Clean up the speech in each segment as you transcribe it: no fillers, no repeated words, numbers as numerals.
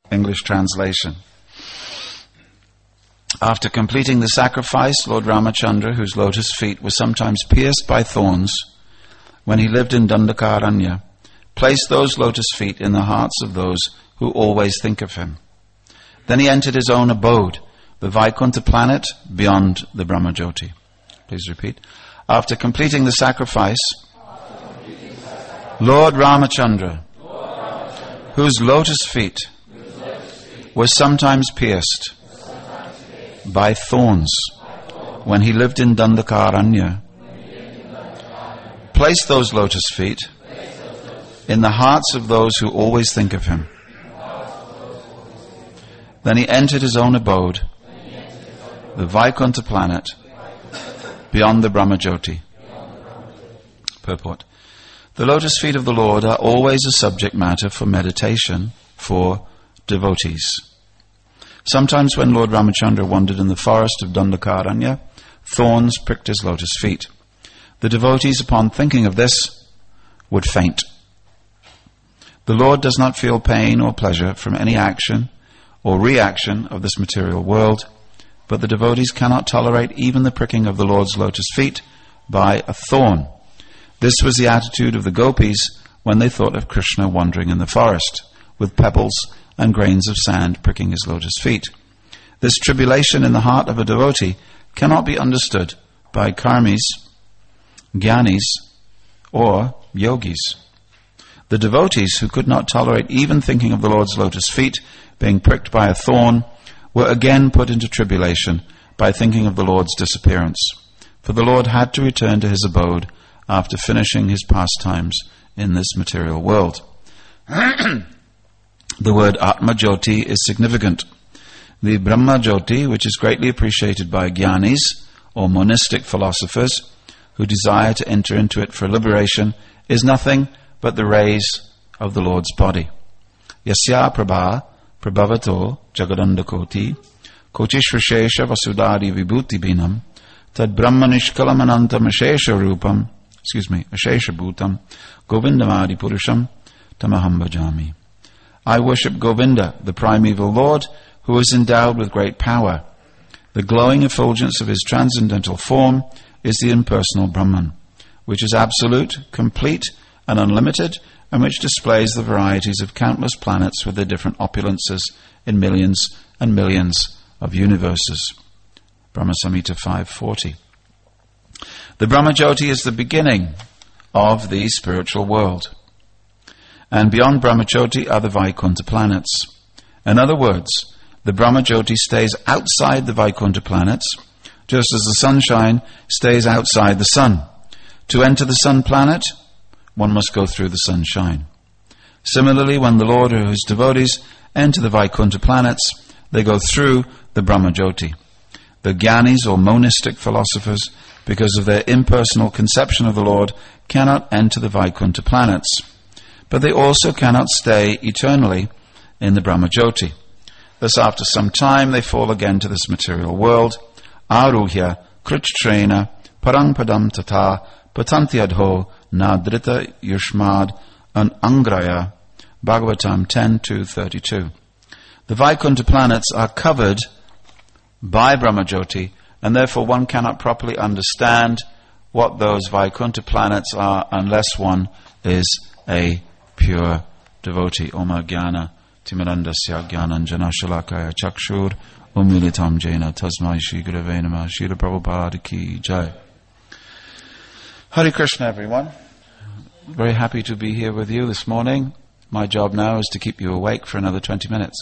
English translation. After completing the sacrifice, Lord Ramachandra, whose lotus feet were sometimes pierced by thorns when he lived in Dandakaranya, placed those lotus feet in the hearts of those who always think of him. Then he entered his own abode, the Vaikuntha planet beyond the Brahmajyoti. Please repeat. After completing the sacrifice, Lord Ramachandra, whose lotus feet were sometimes pierced by thorns when he lived in Dandakaranya, placed those lotus feet in the hearts of those who always think of him. Then he entered his own abode, the Vaikuntha planet, beyond the Brahmajyoti. Purport. The lotus feet of the Lord are always a subject matter for meditation for devotees. Sometimes when Lord Ramachandra wandered in the forest of Dandakaranya, thorns pricked his lotus feet. The devotees, upon thinking of this, would faint. The Lord does not feel pain or pleasure from any action or reaction of this material world, but the devotees cannot tolerate even the pricking of the Lord's lotus feet by a thorn. This was the attitude of the gopis when they thought of Krishna wandering in the forest, with pebbles and grains of sand pricking his lotus feet. This tribulation in the heart of a devotee cannot be understood by karmis, jnanis, or yogis. The devotees who could not tolerate even thinking of the Lord's lotus feet being pricked by a thorn were again put into tribulation by thinking of the Lord's disappearance. For the Lord had to return to his abode after finishing his pastimes in this material world. The word Atma Jyoti is significant. The Brahma Jyoti, which is greatly appreciated by jnanis or monistic philosophers who desire to enter into it for liberation, is nothing but the rays of the Lord's body. Yasya prabha prabhavato jagadandakoti kochishvashesha vasudari vibhuti binam tad brahmanishkalam anantam ashesha rupam ashesha bhutam govindamadi purusham tamaham bhajami. I worship Govinda, the primeval Lord, who is endowed with great power. The glowing effulgence of his transcendental form is the impersonal Brahman, which is absolute, complete, and unlimited, and which displays the varieties of countless planets with their different opulences in millions and millions of universes. Brahma Samhita 540. The Brahmajyoti is the beginning of the spiritual world. And beyond Brahmajyoti are the Vaikuntha planets. In other words, the Brahmajyoti stays outside the Vaikuntha planets, just as the sunshine stays outside the sun. To enter the sun planet, one must go through the sunshine. Similarly, when the Lord or his devotees enter the Vaikuntha planets, they go through the Brahmajyoti. The jnanis or monistic philosophers, because of their impersonal conception of the Lord, cannot enter the Vaikuntha planets. But they also cannot stay eternally in the Brahmajyoti. Thus, after some time, they fall again to this material world. Aruhya krittrena parang padam tata patanti adho nadrita yushmad an angraya. Bhagavatam 10:2-32. The Vaikuntha planets are covered by Brahmajyoti, and therefore one cannot properly understand what those Vaikuntha planets are unless one is a pure devotee. Oma Jnana Timirandasya Jnananjana Shalakaya Chakshur Umilitam Jena Tasmai Shri Gurave Namah. Srila Prabhupada Ki Jai. Hare Krishna, everyone. Very happy to be here with you this morning. My job now is to keep you awake for another 20 minutes,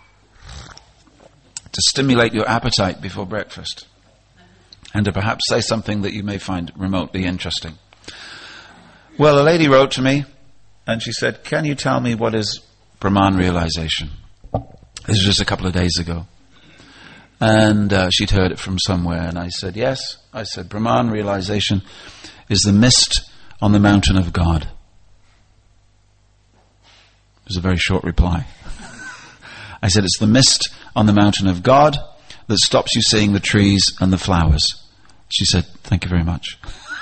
to stimulate your appetite before breakfast, and to perhaps say something that you may find remotely interesting. Well, a lady wrote to me, and she said, "Can you tell me what is Brahman realization?" This was just a couple of days ago. And she'd heard it from somewhere, and I said, yes. I said, Brahman realization is the mist on the mountain of God. It was a very short reply. I said, it's the mist on the mountain of God that stops you seeing the trees and the flowers. She said, thank you very much.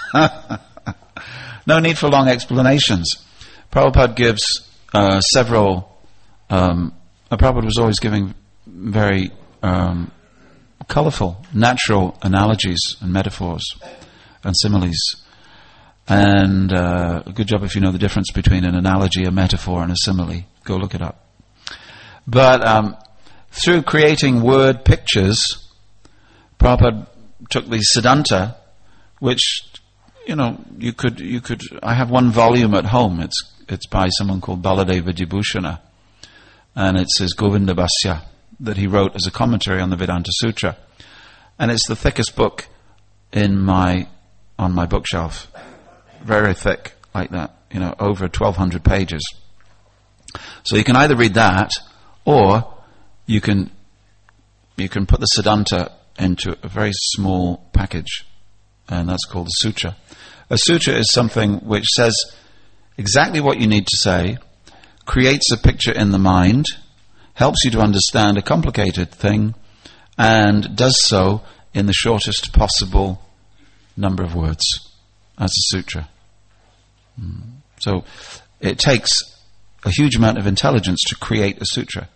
No need for long explanations. Prabhupada gives several Prabhupada was always giving very colourful, natural analogies and metaphors and similes. And a good job if you know the difference between an analogy, a metaphor, and a simile. Go look it up. But through creating word pictures, Prabhupada took the Siddhanta, which, you could. I have one volume at home. It's by someone called Baladeva Vibhushana, and it's his Govinda Bhasya that he wrote as a commentary on the Vedanta Sutra, and it's the thickest book on my bookshelf. Very thick, like that, over 1,200 pages. So you can either read that, or you can put the Siddhanta into a very small package, and that's called a sutra. A sutra is something which says exactly what you need to say, creates a picture in the mind, helps you to understand a complicated thing, and does so in the shortest possible number of words. That's a sutra. So it takes a huge amount of intelligence to create a sutra.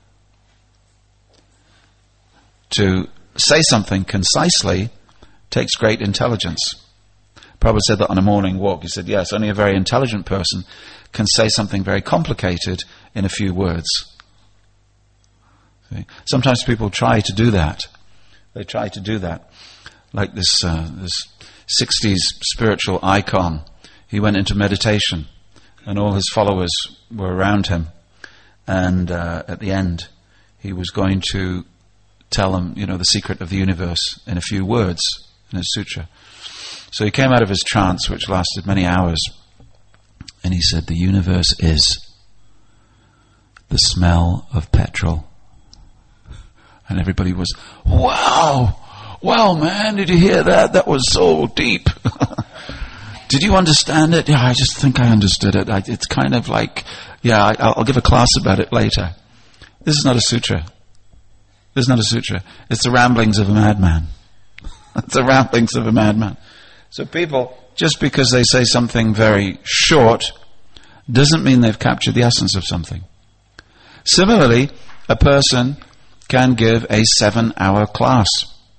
To say something concisely takes great intelligence. Prabhupada said that on a morning walk. He said, yes, only a very intelligent person can say something very complicated in a few words. See? Sometimes people try to do that. They try to do that. Like this 60s spiritual icon. He went into meditation, and all his followers were around him. And at the end, he was going to tell them, the secret of the universe in a few words in his sutra. So he came out of his trance, which lasted many hours, and he said, the universe is the smell of petrol. And everybody was, wow, man, did you hear that? That was so deep. Did you understand it? Yeah, I just think I understood it. It's kind of like, I'll give a class about it later. This is not a sutra. This is not a sutra. It's the ramblings of a madman. It's the ramblings of a madman. So people, just because they say something very short, doesn't mean they've captured the essence of something. Similarly, a person can give a 7-hour class.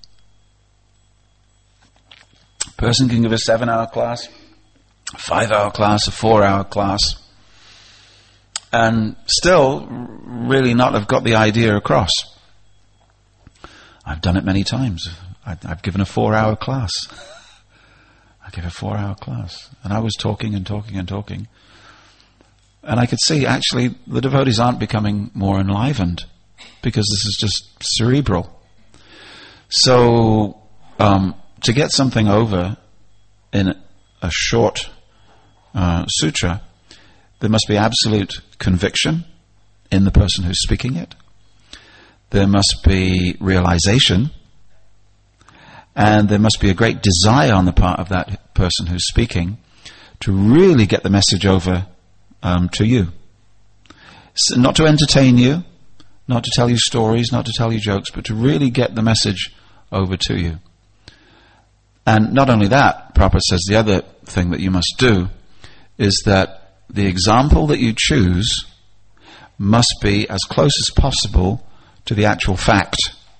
A person can give a 7-hour class, a 5-hour class, a 4-hour class, and still really not have got the idea across. I've done it many times. I've given a 4-hour class. I gave a 4-hour class. And I was talking and talking and talking. And I could see, actually, the devotees aren't becoming more enlivened, because this is just cerebral. So, to get something over in a short sutra, there must be absolute conviction in the person who's speaking it. There must be realization, and there must be a great desire on the part of that person who's speaking to really get the message over to you. So not to entertain you, not to tell you stories, not to tell you jokes, but to really get the message over to you. And not only that, Prabhupada says the other thing that you must do is that the example that you choose must be as close as possible to the actual fact.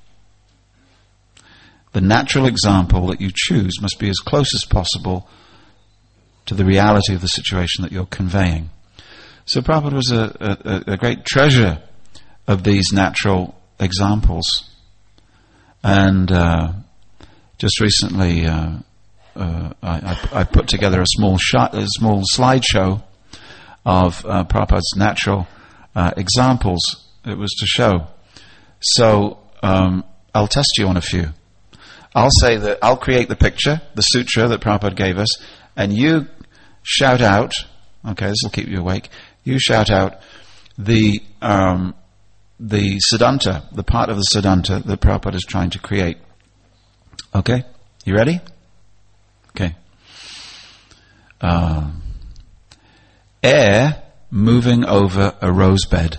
The natural example that you choose must be as close as possible to the reality of the situation that you're conveying. So Prabhupada was a great treasure of these natural examples. And just recently I put together a small slideshow of Prabhupada's natural examples. It was to show. So I'll test you on a few. I'll say that I'll create the picture, the sutra that Prabhupada gave us, and you shout out, okay, this will keep you awake, you shout out the Siddhanta, the part of the Siddhanta that Prabhupada is trying to create. Okay? You ready? Okay. Air moving over a rose bed.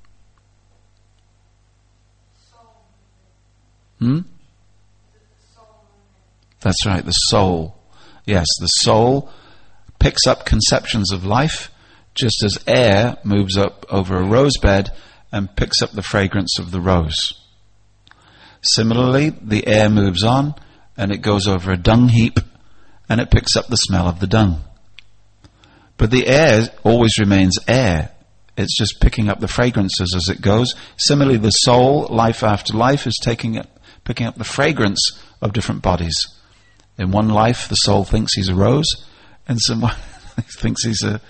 That's right, the soul. Yes, the soul picks up conceptions of life just as air moves up over a rose bed and picks up the fragrance of the rose. Similarly, the air moves on and it goes over a dung heap and it picks up the smell of the dung. But the air always remains air. It's just picking up the fragrances as it goes. Similarly, the soul, life after life, is picking up the fragrance of different bodies. In one life, the soul thinks he's a rose, and someone thinks he's a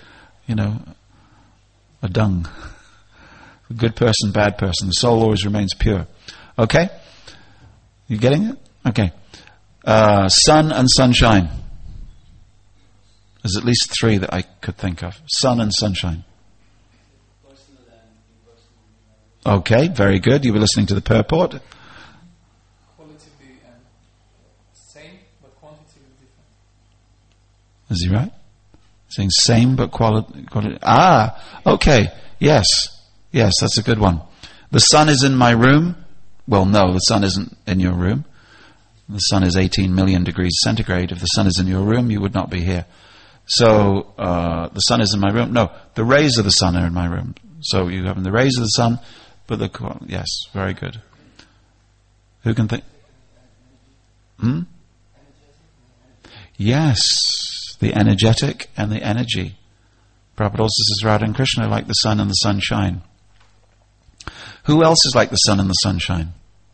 dung. A good person, bad person. The soul always remains pure. Okay? You getting it? Okay. Sun and sunshine. There's at least three that I could think of. Sun and sunshine. Okay, very good. You were listening to the purport. Qualitatively same, but quantitatively different. Is he right? Saying same but quality. Okay. Yes, that's a good one. The sun is in my room. Well, no, the sun isn't in your room. The sun is 18 million degrees centigrade. If the sun is in your room, you would not be here. So, the sun is in my room. No, the rays of the sun are in my room. So you have the rays of the sun, but yes, very good. Who can think? Yes, the energetic and the energy. Prabhupada also says Radha and Krishna are like the sun and the sunshine. Who else is like the sun and the sunshine?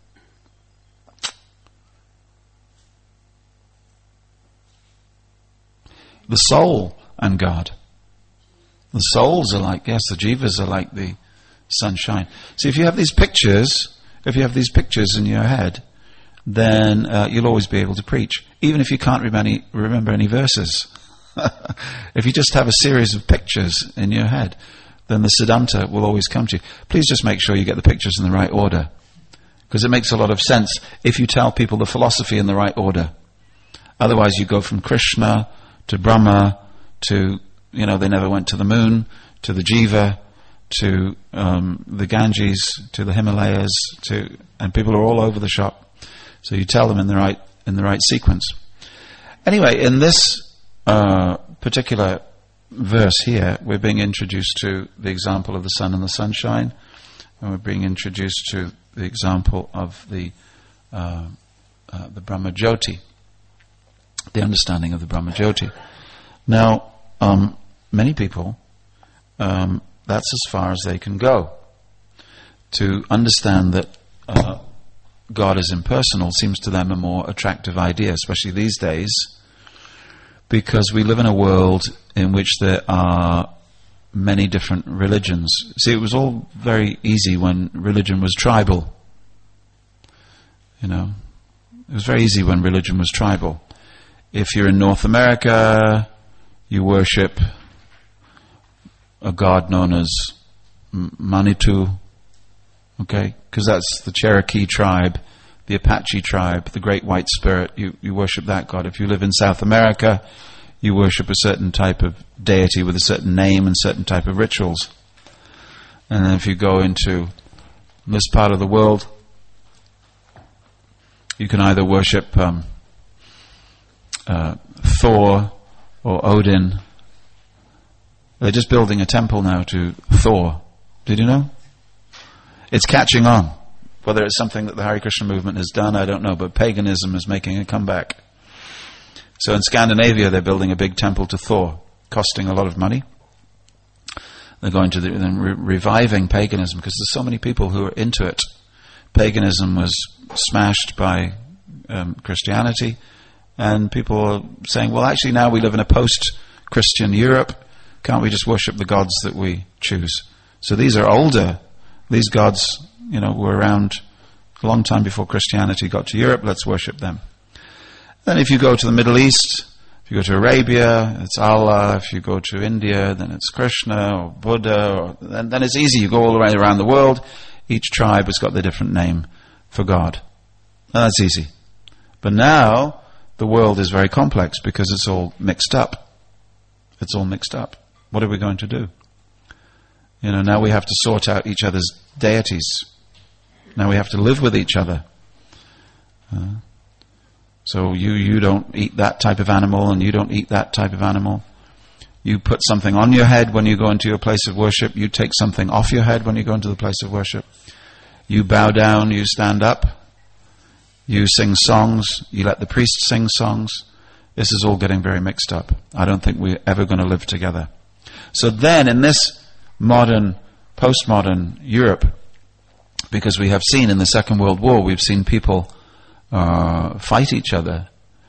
The soul and God. The souls are like, yes, the jivas are like the sunshine. So if you have these pictures in your head, then you'll always be able to preach, even if you can't remember any verses. If you just have a series of pictures in your head, then the Siddhanta will always come to you. Please just make sure you get the pictures in the right order, because it makes a lot of sense if you tell people the philosophy in the right order. Otherwise you go from Krishna to Brahma to, they never went to the moon, to the Jiva, to the Ganges, to the Himalayas, and people are all over the shop. So you tell them in the right sequence. Anyway, in this particular verse here, we're being introduced to the example of the sun and the sunshine, and we're being introduced to the example of the Brahma Jyoti, the understanding of the Brahma Jyoti. Now, many people, that's as far as they can go. To understand that God is impersonal seems to them a more attractive idea, especially these days, because we live in a world in which there are many different religions. See, it was all very easy when religion was tribal. It was very easy when religion was tribal. If you're in North America, you worship a god known as Manitou, okay? Because that's the Cherokee tribe, the Apache tribe, the Great White Spirit. You worship that god. If you live in South America, you worship a certain type of deity with a certain name and certain type of rituals. And then if you go into this part of the world, you can either worship Thor or Odin. They're just building a temple now to Thor. Did you know? It's catching on. Whether it's something that the Hare Krishna movement has done, I don't know, but paganism is making a comeback. So in Scandinavia, they're building a big temple to Thor, costing a lot of money. They're going to reviving paganism because there's so many people who are into it. Paganism was smashed by Christianity, and people are saying, well, actually now we live in a post-Christian Europe. Can't we just worship the gods that we choose? So these are older. These gods, were around a long time before Christianity got to Europe. Let's worship them. Then if you go to the Middle East, if you go to Arabia, it's Allah. If you go to India, then it's Krishna or Buddha. Then it's easy. You go all around the world. Each tribe has got their different name for God. And that's easy. But now the world is very complex because it's all mixed up. It's all mixed up. What are we going to do? Now we have to sort out each other's deities. Now we have to live with each other. So you don't eat that type of animal, and you don't eat that type of animal. You put something on your head when you go into your place of worship. You take something off your head when you go into the place of worship. You bow down, you stand up. You sing songs. You let the priest sing songs. This is all getting very mixed up. I don't think we're ever going to live together. So then, in this modern, postmodern Europe, because we have seen in the Second World War, we've seen people fight each other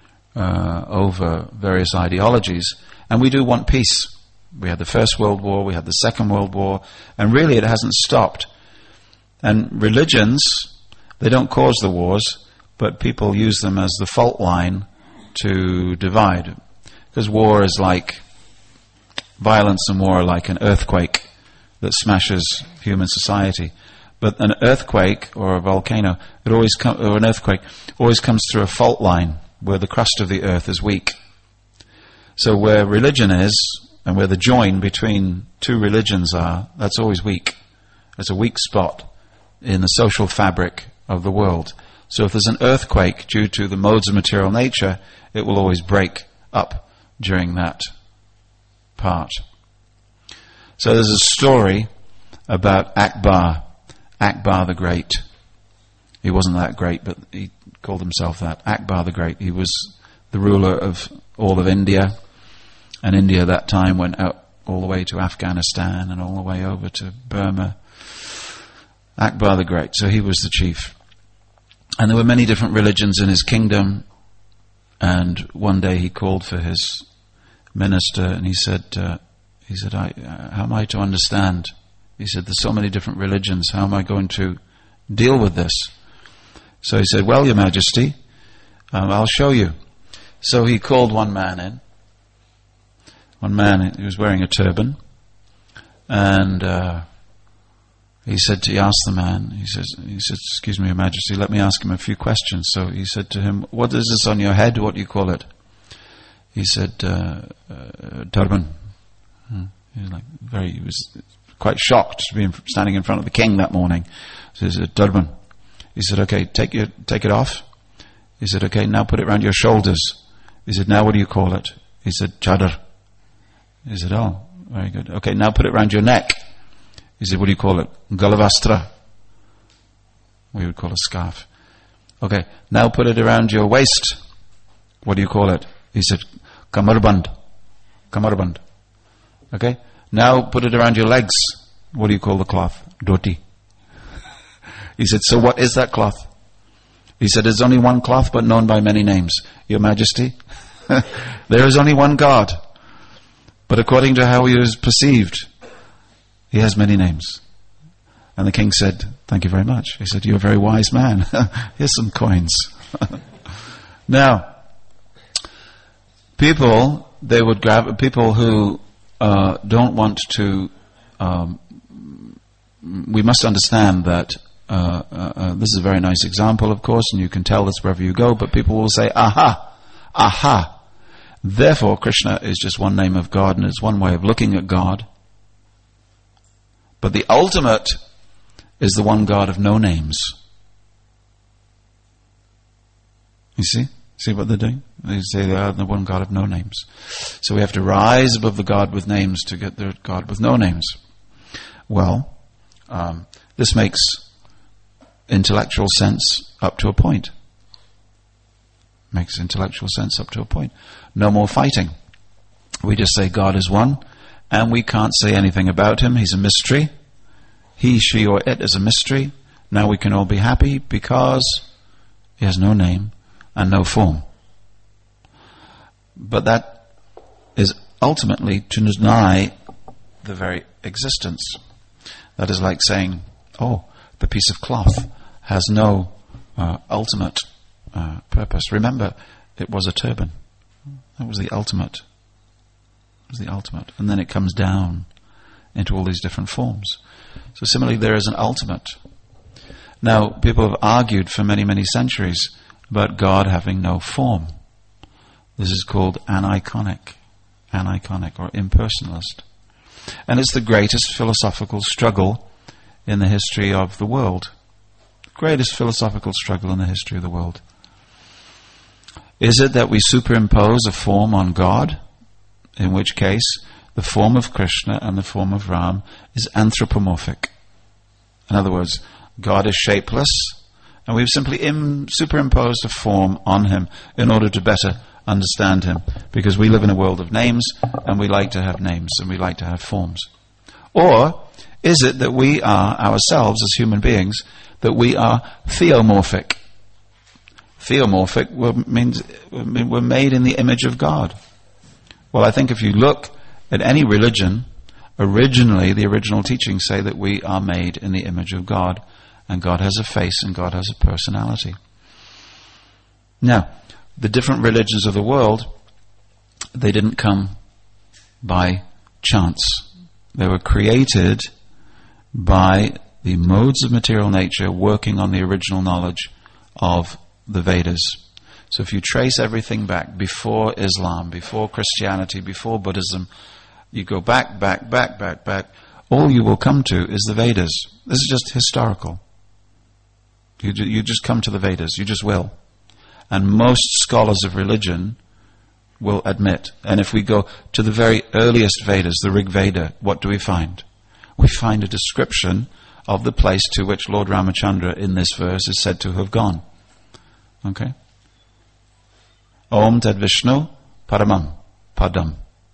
over various ideologies, and we do want peace. We had the First World War, we had the Second World War, and really it hasn't stopped. And religions, they don't cause the wars, but people use them as the fault line to divide. Because war is like, violence and war are like an earthquake that smashes human society. But an earthquake or a volcano, or an earthquake, always comes through a fault line where the crust of the earth is weak. So where religion is, and where the join between two religions are, that's always weak. It's a weak spot in the social fabric of the world. So if there's an earthquake due to the modes of material nature, it will always break up during that part. So there's a story about Akbar the Great. He wasn't that great, but he called himself that. Akbar the Great. He was the ruler of all of India, and India at that time went out all the way to Afghanistan and all the way over to Burma. Akbar the Great. So he was the chief. And there were many different religions in his kingdom, and one day he called for his minister, and he said, how am I to understand? He said, there's so many different religions, how am I going to deal with this? So he said, well, Your Majesty, I'll show you. So he called one man in. One man, he was wearing a turban, and he asked the man, he said, excuse me, Your Majesty, let me ask him a few questions. So he said to him, what is this on your head? What do you call it? He said, turban. He was quite shocked to be standing in front of the king that morning. So he said, turban. He said, okay, take it off. He said, okay, now put it around your shoulders. He said, now what do you call it? He said, chadar. He said, oh, very good. Okay, now put it around your neck. He said, what do you call it? Galavastra. We would call a scarf. Okay, now put it around your waist. What do you call it? He said, kamarband. Kamarband. Okay, now put it around your legs. What do you call the cloth? Dhoti. He said, so what is that cloth? He said, there's only one cloth but known by many names. Your Majesty, there is only one God. But according to how he is perceived, he has many names. And the king said, thank you very much. He said, you're a very wise man. Here's some coins. Now, people who don't want to, we must understand that this is a very nice example, of course, and you can tell this wherever you go, but people will say, aha, aha. Therefore, Krishna is just one name of God, and it's one way of looking at God. But the ultimate is the one God of no names. You see? See what they're doing? They say they are the one God of no names. So we have to rise above the God with names to get the God with no names. Well, this makes intellectual sense up to a point. Makes intellectual sense up to a point. No more fighting. We just say God is one, and we can't say anything about him. He's a mystery. He, she, or it is a mystery. Now we can all be happy because he has no name and no form. But that is ultimately to deny the very existence. That is like saying, oh, the piece of cloth has no ultimate purpose. Remember, it was a turban. That was the ultimate. It was the ultimate. And then it comes down into all these different forms. So similarly, there is an ultimate. Now, people have argued for many, many centuries about God having no form. This is called aniconic or impersonalist. And it's the greatest philosophical struggle in the history of the world. Greatest philosophical struggle in the history of the world. Is it that we superimpose a form on God, in which case the form of Krishna and the form of Ram is anthropomorphic. In other words, God is shapeless, and we've simply superimposed a form on him in order to better understand him, because we live in a world of names, and we like to have names, and we like to have forms. Or is it that we are ourselves, as human beings, that we are theomorphic? Theomorphic means we're made in the image of God. Well, I think if you look at any religion, originally, the original teachings say that we are made in the image of God, and God has a face and God has a personality. Now, the different religions of the world, they didn't come by chance. They were created by the modes of material nature working on the original knowledge of the Vedas. So if you trace everything back, before Islam, before Christianity, before Buddhism, you go back, all you will come to is the Vedas. This is just historical. You just come to the Vedas, you just will. And most scholars of religion will admit. And if we go to the very earliest Vedas, the Rig Veda, what do we find? We find a description of the place to which Lord Ramachandra in this verse is said to have gone. Okay? Om Tad Vishnu Paramam Padam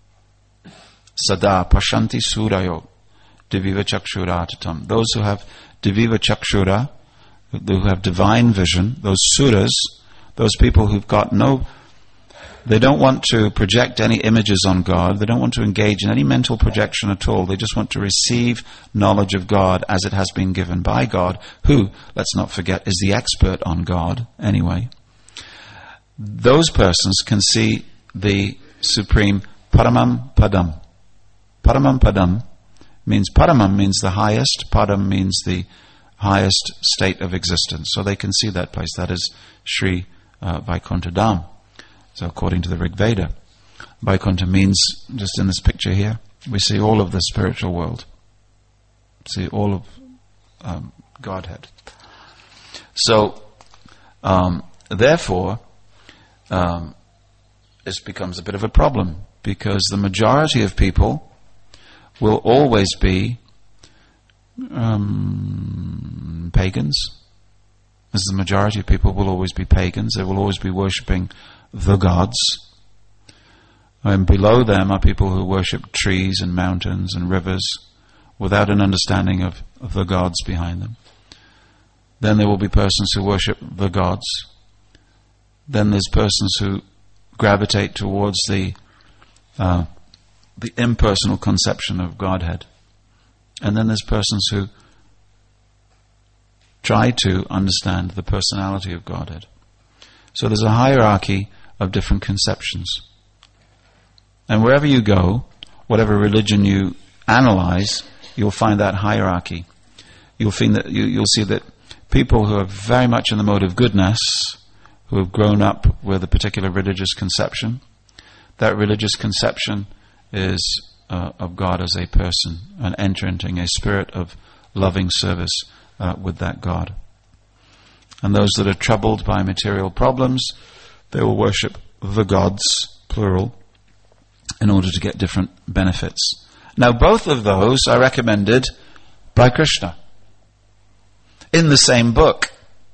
Sada Pashanti Surayo Diviva Chakshura Tatam. Those who have Diviva Chakshura, who have divine vision, those suras, those people who've got they don't want to project any images on God, they don't want to engage in any mental projection at all, they just want to receive knowledge of God as it has been given by God, who, let's not forget, is the expert on God anyway. Those persons can see the supreme Paramam Padam. Paramam Padam means the highest, Padam means the highest state of existence. So they can see that place. That is Sri Vaikuntha Dham. So according to the Rig Veda, Vaikuntha means, just in this picture here, we see all of the spiritual world. See all of Godhead. So, therefore, this becomes a bit of a problem, because the majority of people will always be pagans. As the majority of people will always be pagans. They will always be worshipping the gods. And below them are people who worship trees and mountains and rivers without an understanding of the gods behind them. Then there will be persons who worship the gods. Then there's persons who gravitate towards the impersonal conception of Godhead. And then there's persons who try to understand the personality of Godhead. So there's a hierarchy of different conceptions. And wherever you go, whatever religion you analyze, you'll find that hierarchy. You'll see that people who are very much in the mode of goodness, who have grown up with a particular religious conception, that religious conception is of God as a person, and entering a spirit of loving service with that God. And those that are troubled by material problems, they will worship the gods, plural, in order to get different benefits. Now, both of those are recommended by Krishna in the same book.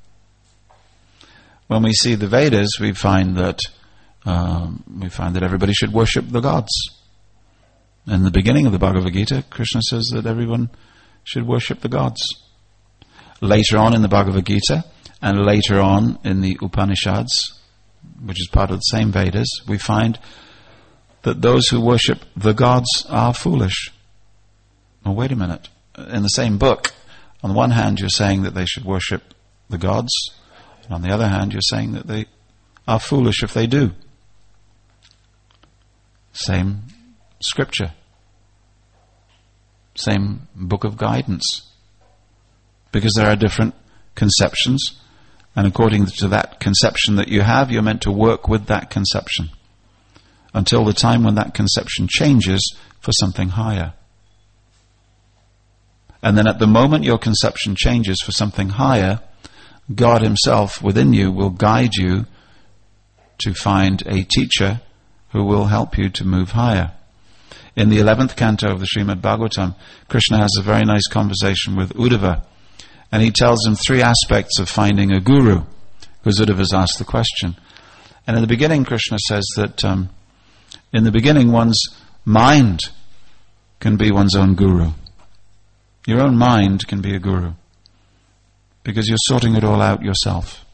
When we see the Vedas, we find that everybody should worship the gods. In the beginning of the Bhagavad Gita, Krishna says that everyone should worship the gods. Later on in the Bhagavad Gita, and later on in the Upanishads, which is part of the same Vedas, we find that those who worship the gods are foolish. Well, wait a minute. In the same book, on the one hand you're saying that they should worship the gods, and on the other hand you're saying that they are foolish if they do. Same scripture. Same book of guidance. Because there are different conceptions, and according to that conception that you have, you're meant to work with that conception until the time when that conception changes for something higher. And then at the moment your conception changes for something higher, God Himself within you will guide you to find a teacher who will help you to move higher. In the 11th canto of the Srimad Bhagavatam, Krishna has a very nice conversation with Uddhava, and he tells him 3 aspects of finding a guru, because Uddhava's asked the question. And in the beginning, Krishna says that in the beginning, one's mind can be one's own guru. Your own mind can be a guru, because you're sorting it all out yourself.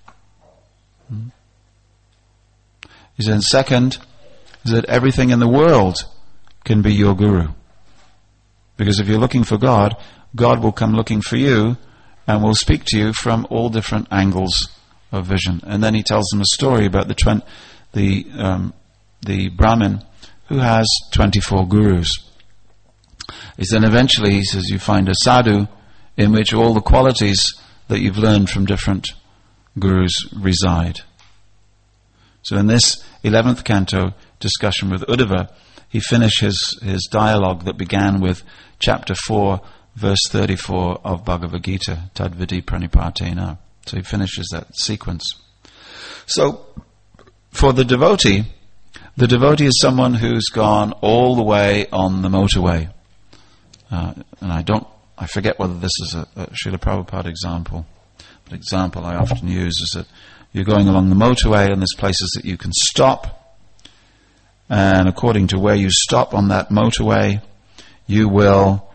He said, second, is that everything in the world can be your guru. Because if you're looking for God, God will come looking for you and will speak to you from all different angles of vision. And then he tells them a story about the Brahmin who has 24 gurus. He said eventually, he says, you find a sadhu in which all the qualities that you've learned from different gurus reside. So in this 11th canto discussion with Uddhava, he finished his dialogue that began with chapter 4, verse 34 of Bhagavad Gita, Tadvidi Pranipatena. So he finishes that sequence. So, for the devotee is someone who's gone all the way on the motorway. And I forget whether this is a Srila Prabhupada example. But example I often use is that you're going along the motorway and there's places that you can stop. And according to where you stop on that motorway, you will,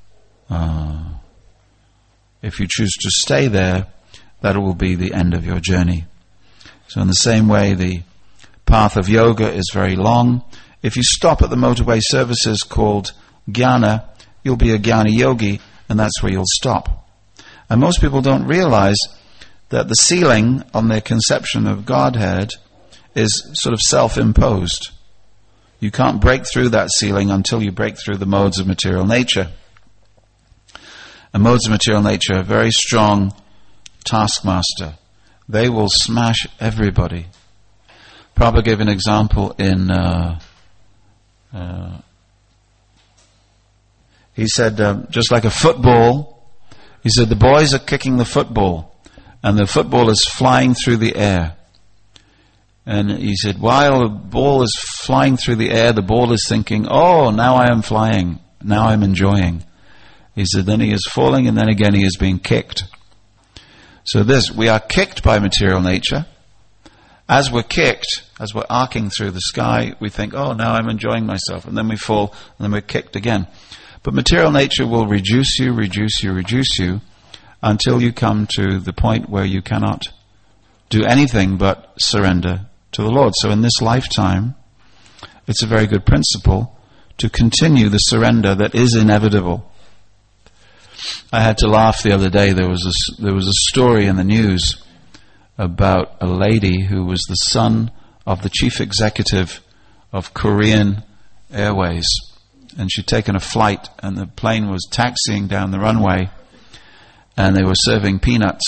if you choose to stay there, that will be the end of your journey. So in the same way, the path of yoga is very long. If you stop at the motorway services called jnana, you'll be a jnana yogi, and that's where you'll stop. And most people don't realize that the ceiling on their conception of Godhead is sort of self-imposed. You can't break through that ceiling until you break through the modes of material nature. And modes of material nature are very strong taskmaster. They will smash everybody. Prabhupada gave an example in he said, just like a football, he said the boys are kicking the football and the football is flying through the air. And he said, while the ball is flying through the air, the ball is thinking, oh, now I am flying, now I'm enjoying. He said, then he is falling and then again he is being kicked. So we are kicked by material nature. As we're kicked, as we're arcing through the sky, we think, oh, now I'm enjoying myself. And then we fall and then we're kicked again. But material nature will reduce you until you come to the point where you cannot do anything but surrender to the Lord. So in this lifetime, it's a very good principle to continue the surrender that is inevitable. I had to laugh the other day. There was a story in the news about a lady who was the son of the chief executive of Korean Airways. And she'd taken a flight and the plane was taxiing down the runway and they were serving peanuts.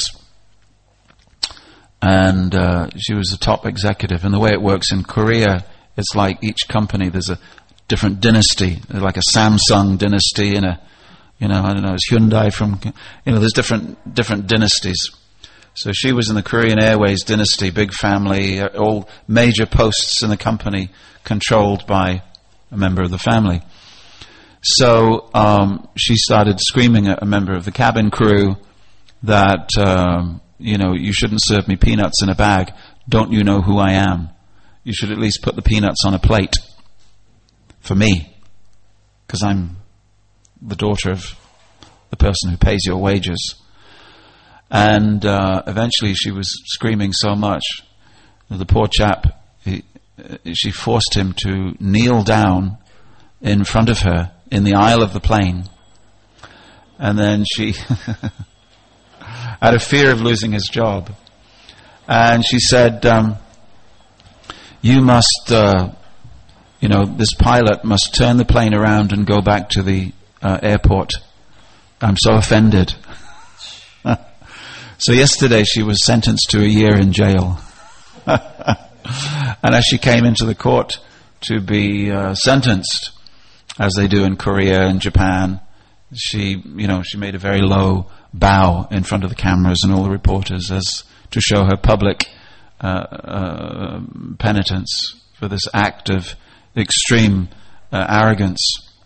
And she was the top executive. And the way it works in Korea, it's like each company, there's a different dynasty. There's like a Samsung dynasty and it's Hyundai from, there's different dynasties. So she was in the Korean Airways dynasty, big family, all major posts in the company controlled by a member of the family. So she started screaming at a member of the cabin crew that, you shouldn't serve me peanuts in a bag. Don't you know who I am? You should at least put the peanuts on a plate for me, because I'm the daughter of the person who pays your wages. And eventually she was screaming so much that the poor chap, she forced him to kneel down in front of her in the aisle of the plane. And then she, out of fear of losing his job, and she said, you must, this pilot must turn the plane around and go back to the airport. I'm so offended. So yesterday she was sentenced to a year in jail. And as she came into the court to be sentenced, as they do in Korea and Japan, she made a very low bow in front of the cameras and all the reporters as to show her public penitence for this act of extreme arrogance.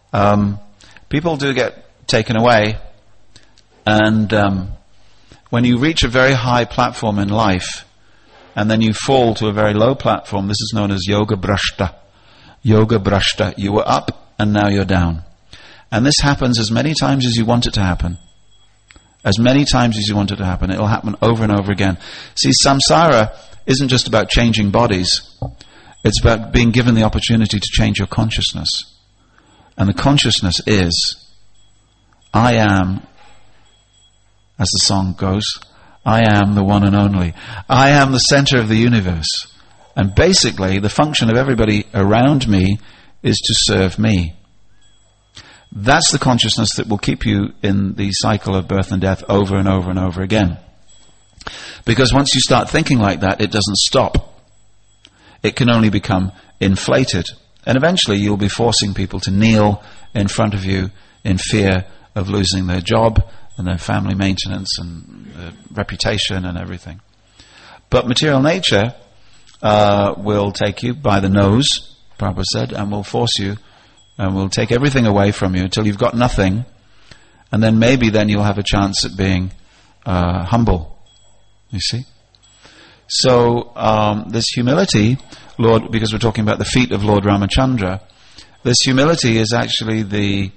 people do get taken away, and when you reach a very high platform in life, and then you fall to a very low platform, this is known as yoga brashta. Yoga brashta. You were up, and now you're down. And this happens as many times as you want it to happen. As many times as you want it to happen. It'll happen over and over again. See, samsara isn't just about changing bodies. It's about being given the opportunity to change your consciousness. And the consciousness is, I am, as the song goes, I am the one and only. I am the center of the universe. And basically, the function of everybody around me is to serve me. That's the consciousness that will keep you in the cycle of birth and death over and over and over again. Because once you start thinking like that, it doesn't stop. It can only become inflated. And eventually you'll be forcing people to kneel in front of you in fear of losing their job and their family maintenance and their reputation and everything. But material nature will take you by the nose, Prabhupada said, and will force you and will take everything away from you until you've got nothing, and then maybe then you'll have a chance at being humble. You see? So this humility, Lord, because we're talking about the feet of Lord Ramachandra, this humility is actually the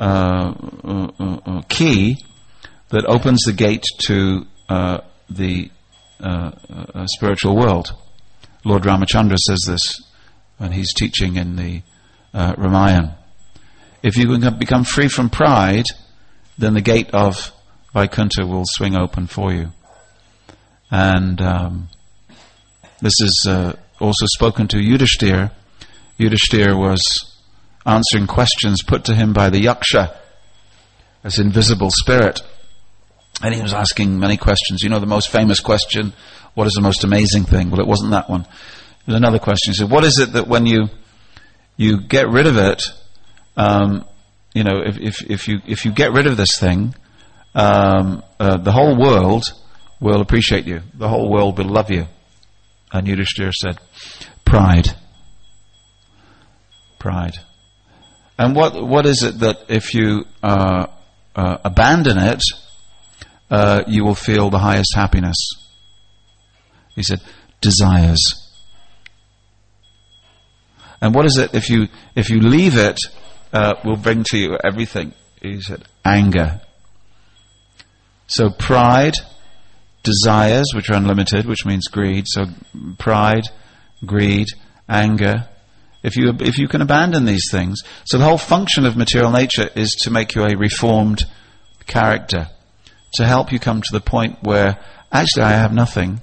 key that opens the gate to the spiritual world. Lord Ramachandra says this when he's teaching in the Ramayana. If you can become free from pride, then the gate of Vaikuntha will swing open for you. And this is also spoken to Yudhishthira. Yudhishthira was answering questions put to him by the Yaksha, this invisible spirit. And he was asking many questions. You know the most famous question, what is the most amazing thing? Well, it wasn't that one. There's another question. He said, what is it that when you get rid of it, if you get rid of this thing, the whole world will appreciate you. The whole world will love you. And Yudhishthira said, pride. Pride. And what is it that if you abandon it, you will feel the highest happiness? He said, desires. And what is it if you leave it, will bring to you everything? He said, anger. So pride, desires, which are unlimited, which means greed. So pride, greed, anger. If you can abandon these things, so the whole function of material nature is to make you a reformed character, to help you come to the point where actually I have nothing.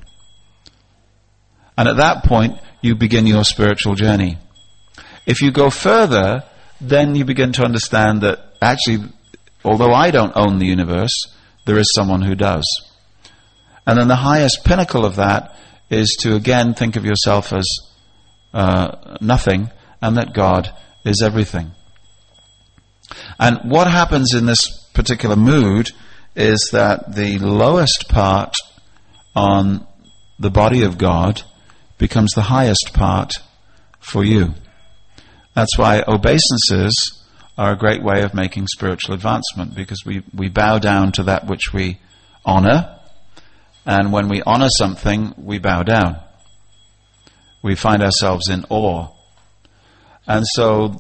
And at that point you begin your spiritual journey. If you go further, then you begin to understand that actually, although I don't own the universe, there is someone who does. And then the highest pinnacle of that is to again think of yourself as nothing, and that God is everything. And what happens in this particular mood is that the lowest part on the body of God becomes the highest part for you. That's why obeisances are a great way of making spiritual advancement, because we bow down to that which we honor, and when we honor something, we bow down. We find ourselves in awe. And so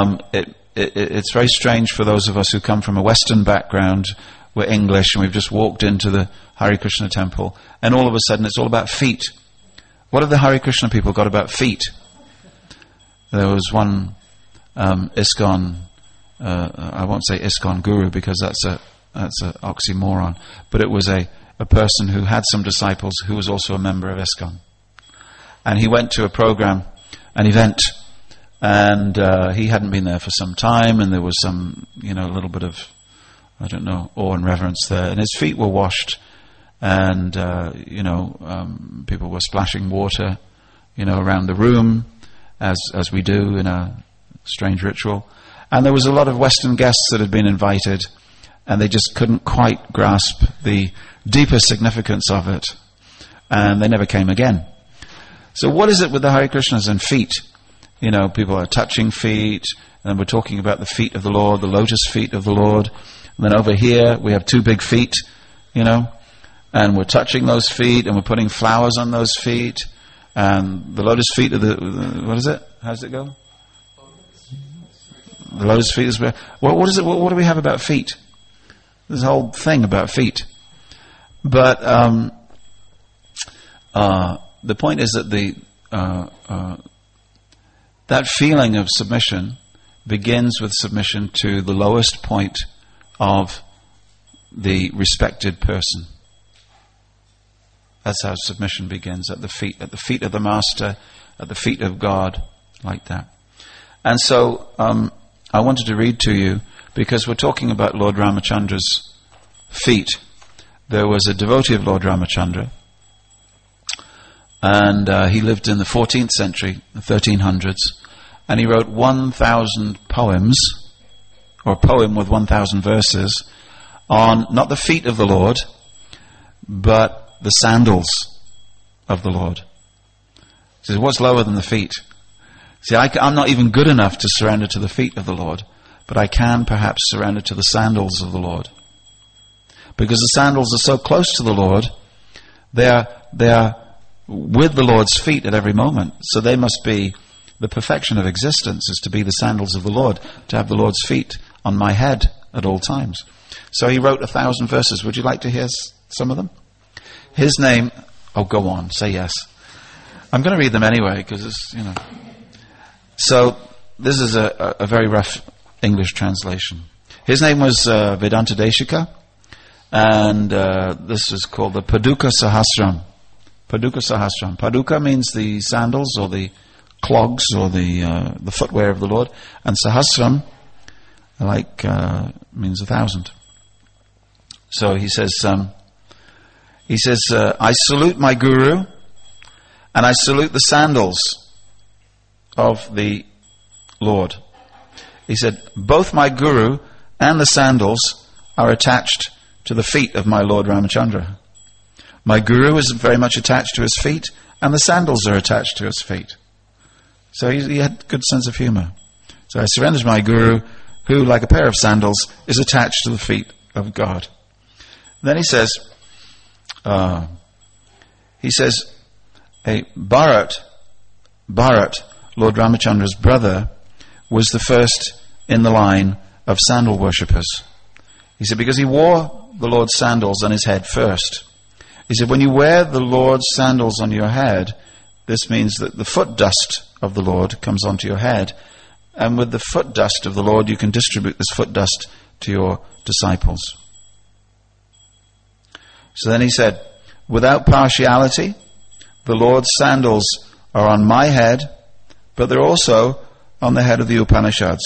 it's very strange for those of us who come from a Western background. We're English and we've just walked into the Hare Krishna temple, and all of a sudden it's all about feet. What have the Hare Krishna people got about feet? There was one ISKCON, I won't say ISKCON guru because that's a oxymoron, but it was a person who had some disciples who was also a member of ISKCON. And he went to an event, and he hadn't been there for some time, and there was some, a little bit of, awe and reverence there, and his feet were washed, and people were splashing water, around the room, as we do in a strange ritual. And there was a lot of Western guests that had been invited, and they just couldn't quite grasp the deeper significance of it, and they never came again. So what is it with the Hare Krishnas and feet? people are touching feet, and we're talking about the feet of the Lord, the lotus feet of the Lord. And then over here we have two big feet, and we're touching those feet, and we're putting flowers on those feet. And the lotus feet of what is it? How does it go? The lotus feet is where. What is it? What do we have about feet? There's a whole thing about feet. But the point is that that feeling of submission begins with submission to the lowest point of the respected person. That's how submission begins, at the feet of the Master, at the feet of God, like that. And so I wanted to read to you, because we're talking about Lord Ramachandra's feet. There was a devotee of Lord Ramachandra, and he lived in the 14th century, the 1300s, and he wrote 1,000 poems, or a poem with 1,000 verses, on not the feet of the Lord, but the sandals of the Lord. He says, what's lower than the feet? See, I'm not even good enough to surrender to the feet of the Lord, but I can perhaps surrender to the sandals of the Lord. Because the sandals are so close to the Lord, they are with the Lord's feet at every moment. So they must be the perfection of existence, is to be the sandals of the Lord, to have the Lord's feet on my head at all times. So he wrote 1,000 verses. Would you like to hear some of them? His name, go on, say yes. I'm going to read them anyway, because it's, So, this is a very rough English translation. His name was Vedanta Deshika, and this is called the Paduka Sahasram. Paduka Sahasram. Paduka means the sandals, or the clogs, or the footwear of the Lord, and Sahasram, means 1,000. So he says, I salute my Guru, and I salute the sandals of the Lord. He said, both my Guru and the sandals are attached to the feet of my Lord Ramachandra. My Guru is very much attached to his feet, and the sandals are attached to his feet. So he had a good sense of humor. So I surrender to my Guru, who, like a pair of sandals, is attached to the feet of God. Then he says, Bharat, Lord Ramachandra's brother, was the first in the line of sandal worshippers. He said, because he wore the Lord's sandals on his head first. He said, when you wear the Lord's sandals on your head, this means that the foot dust of the Lord comes onto your head, and with the foot dust of the Lord, you can distribute this foot dust to your disciples. So then he said, without partiality, the Lord's sandals are on my head, but they're also on the head of the Upanishads.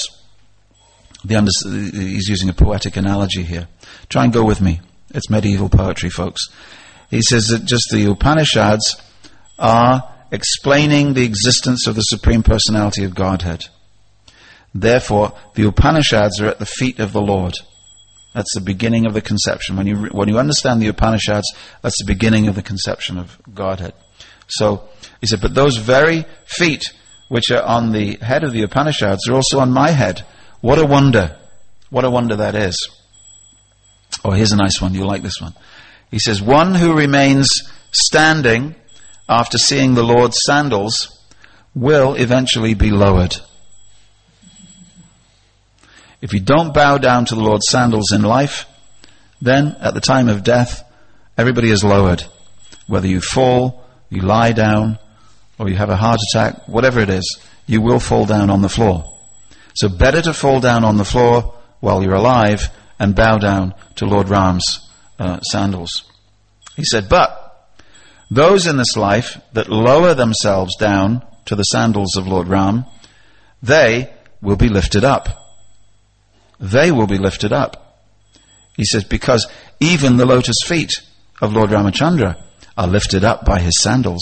He's using a poetic analogy here. Try and go with me. It's medieval poetry, folks. He says that just the Upanishads are explaining the existence of the Supreme Personality of Godhead. Therefore, the Upanishads are at the feet of the Lord. That's the beginning of the conception. When you understand the Upanishads, that's the beginning of the conception of Godhead. So, he said, but those very feet which are on the head of the Upanishads are also on my head. What a wonder. What a wonder that is. Oh, here's a nice one. You'll like this one. He says, one who remains standing after seeing the Lord's sandals will eventually be lowered. If you don't bow down to the Lord's sandals in life, then at the time of death, everybody is lowered. Whether you fall, you lie down, or you have a heart attack, whatever it is, you will fall down on the floor. So better to fall down on the floor while you're alive and bow down to Lord Ram's sandals. He said, but those in this life that lower themselves down to the sandals of Lord Ram, they will be lifted up. They will be lifted up. He says, because even the lotus feet of Lord Ramachandra are lifted up by his sandals.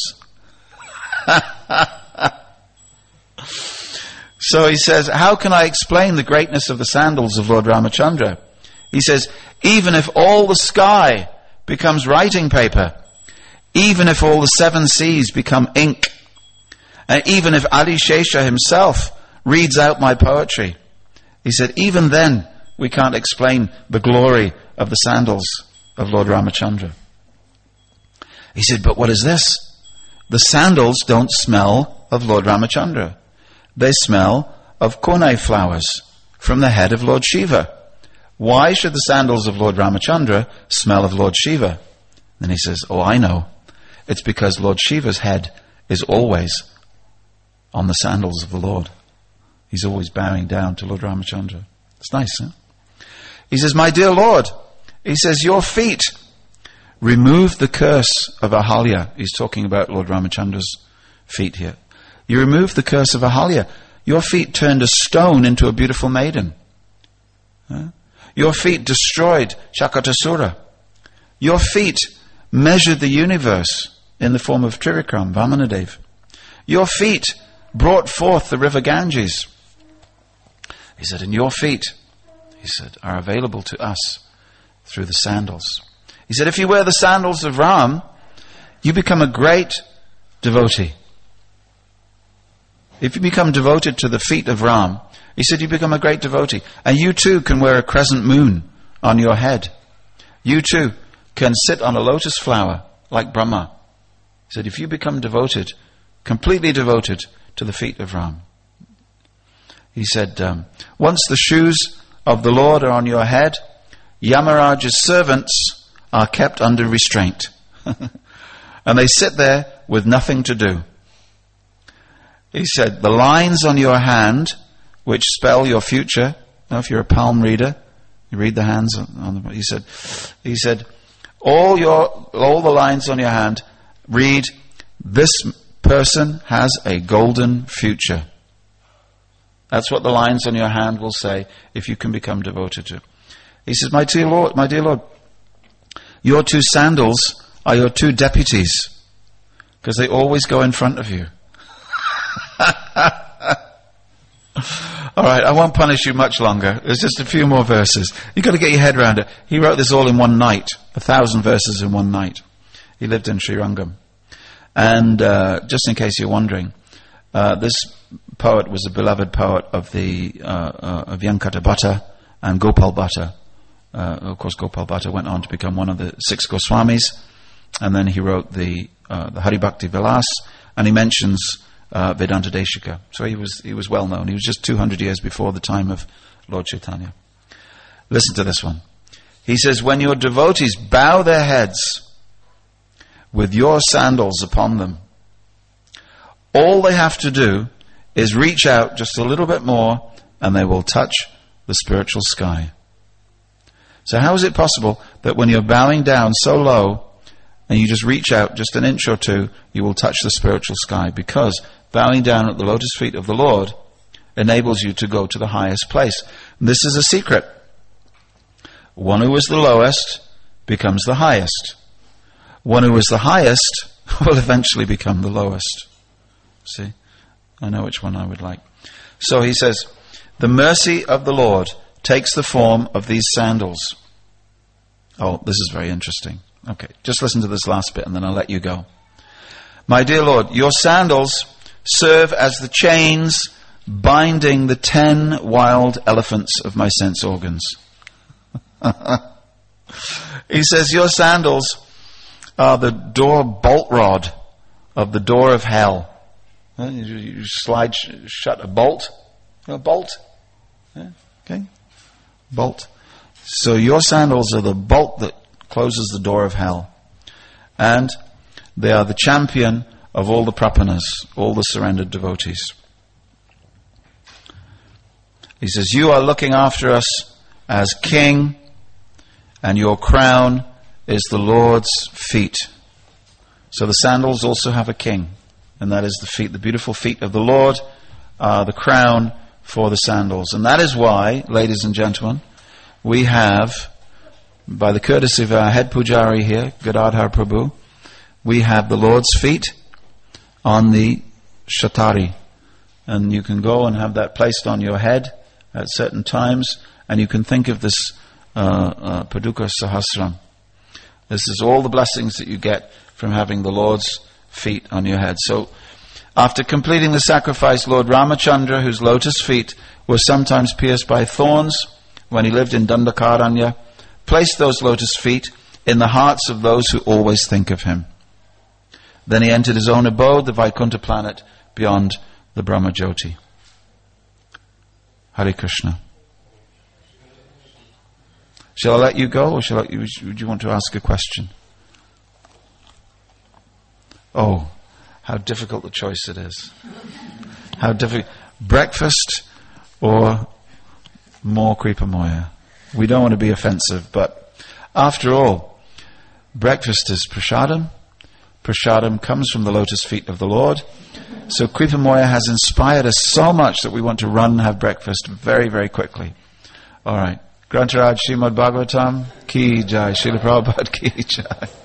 So he says, how can I explain the greatness of the sandals of Lord Ramachandra? He says, even if all the sky becomes writing paper, even if all the 7 seas become ink, And even if Adi Shesha himself reads out my poetry, he said, even then we can't explain the glory of the sandals of Lord Ramachandra. He said, but what is this? The sandals don't smell of Lord Ramachandra. They smell of konai flowers from the head of Lord Shiva. Why should the sandals of Lord Ramachandra smell of Lord Shiva? Then he says, oh, I know. It's because Lord Shiva's head is always on the sandals of the Lord. He's always bowing down to Lord Ramachandra. It's nice, huh? He says, my dear Lord, he says, your feet remove the curse of Ahalya. He's talking about Lord Ramachandra's feet here. You remove the curse of Ahalya. Your feet turned a stone into a beautiful maiden. Huh? Your feet destroyed Shakatasura. Your feet measured the universe in the form of Trivikram, Vamanadev. Your feet brought forth the river Ganges. He said, and your feet, he said, are available to us through the sandals. He said, if you wear the sandals of Ram, you become a great devotee. If you become devoted to the feet of Ram, he said, you become a great devotee. And you too can wear a crescent moon on your head. You too can sit on a lotus flower like Brahma. He said, if you become devoted, completely devoted to the feet of Ram. He said, once the shoes of the Lord are on your head, Yamaraj's servants are kept under restraint. And they sit there with nothing to do. He said, the lines on your hand, which spell your future, now if you're a palm reader, you read the hands on the, he said, all the lines on your hand read, this person has a golden future. That's what the lines on your hand will say if you can become devoted to. He says, my dear Lord, your two sandals are your two deputies, because they always go in front of you. All right, I won't punish you much longer. There's just a few more verses. You've got to get your head around it. He wrote this all in one night, 1,000 verses in one night. He lived in Srirangam. And just in case you're wondering, this poet was a beloved poet of Yankata Bhatta and Gopal Bhatta. Of course, Gopal Bhatta went on to become one of the 6 Goswamis, and then he wrote the Hari Bhakti Vilas, and he mentions Vedanta Deshika. So he was well known. He was just 200 years before the time of Lord Chaitanya. Listen to this one. He says, when your devotees bow their heads with your sandals upon them, all they have to do is reach out just a little bit more and they will touch the spiritual sky. So how is it possible that when you're bowing down so low and you just reach out just an inch or two, you will touch the spiritual sky? Because bowing down at the lotus feet of the Lord enables you to go to the highest place. And this is a secret. One who is the lowest becomes the highest. One who is the highest will eventually become the lowest. See? I know which one I would like. So he says, the mercy of the Lord takes the form of these sandals. Oh, this is very interesting. Okay, just listen to this last bit and then I'll let you go. My dear Lord, your sandals serve as the chains binding the 10 wild elephants of my sense organs. He says, your sandals are the door bolt rod of the door of hell. You slide shut a bolt. A bolt. Yeah, okay. Bolt. So your sandals are the bolt that closes the door of hell. And they are the champion of all the prapanas, all the surrendered devotees. He says, you are looking after us as king, and your crown is the Lord's feet. So the sandals also have a king, and that is the feet, the beautiful feet of the Lord, the crown for the sandals. And that is why, ladies and gentlemen, we have, by the courtesy of our head pujari here, Gadadhar Prabhu, we have the Lord's feet on the shatari. And you can go and have that placed on your head at certain times, and you can think of this Paduka Sahasram. This is all the blessings that you get from having the Lord's feet on your head. So After completing the sacrifice, Lord Ramachandra, whose lotus feet were sometimes pierced by thorns when he lived in Dandakaranya, placed those lotus feet in the hearts of those who always think of him. Then he entered his own abode, the Vaikuntha planet, beyond the Brahma Jyoti. Hare Krishna. Shall I let you go, or would you want to ask a question? Oh, how difficult the choice it is. How difficult. Breakfast or more Kripa Moya? We don't want to be offensive, but after all, breakfast is prasadam. Prasadam comes from the lotus feet of the Lord. So Kripa Moya has inspired us so much that we want to run and have breakfast very, very quickly. All right. Grantaraj Srimad Bhagavatam Ki Jai. Srila Prabhupada Ki Jai.